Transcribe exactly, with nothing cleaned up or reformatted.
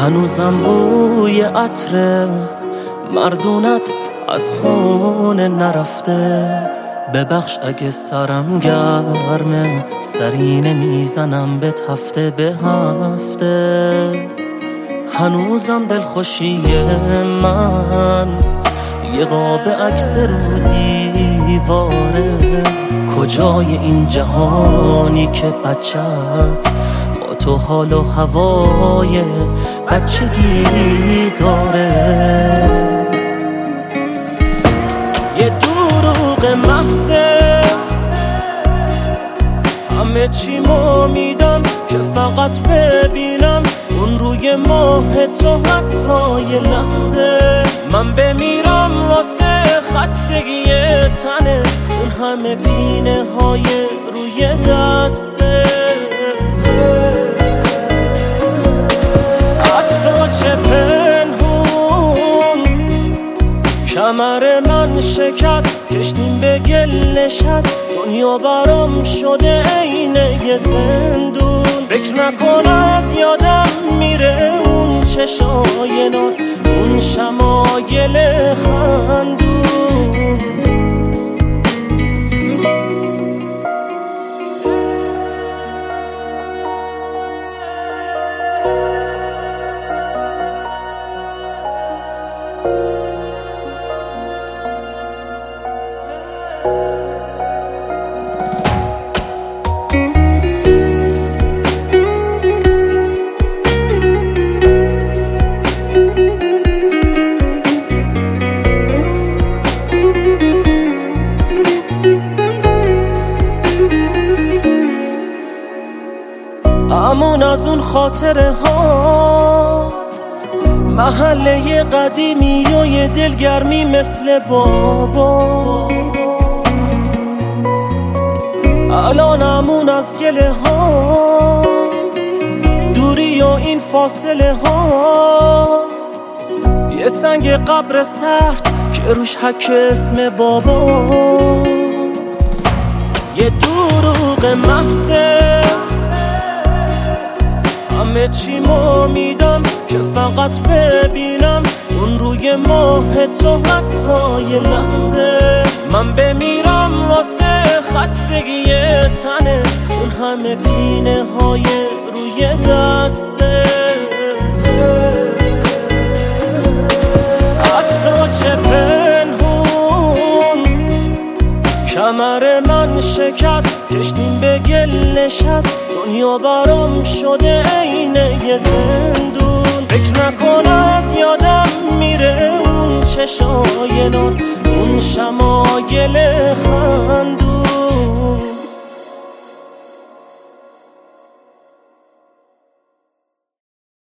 هنوزم بوی عطر مردونت از خونه نرفته. ببخش اگه سرم گرمه، سرینه میزنم به هفته به هفته. هنوزم دلخوشی من یه قاب عکس رو دیواره. کجای این جهانی که بچت با تو حال و هوای بچگی داره. یه دروغ محضه، همه چیمو میدم که فقط ببینم اون روی ماه تو حتی یه لحظه. من بمیرم واسه خستگی تنه، اون همه پینه های روی دسته. از تو چه پنهون، کمر من شکست، کشتیم به گل نشست. دنیا برام شده عین یه زندون. فکر نکن از یادم میره اون چشای ناز، اون شمایل خندون. امون از اون خاطره ها، محله قدیمی و یه دلگرمی مثل بابا. الان امون از گله ها، دوری و این فاصله ها. یه سنگ قبر سرد که روش حک اسم بابا. یه دروغ محضه، همه چیمو میدم که فقط ببینم اون روی ماه تو حتی یه لحظه. من بمیرم واسه خستگی تنه، اون همه پینه های روی دسته. از تو چه پنهون، کمر من شکست، کشتیم به گل نشست. دنیا برام شده عین یه زندون. فکر نکن از یادم میره اون چشای ناز، اون شمایل خندون.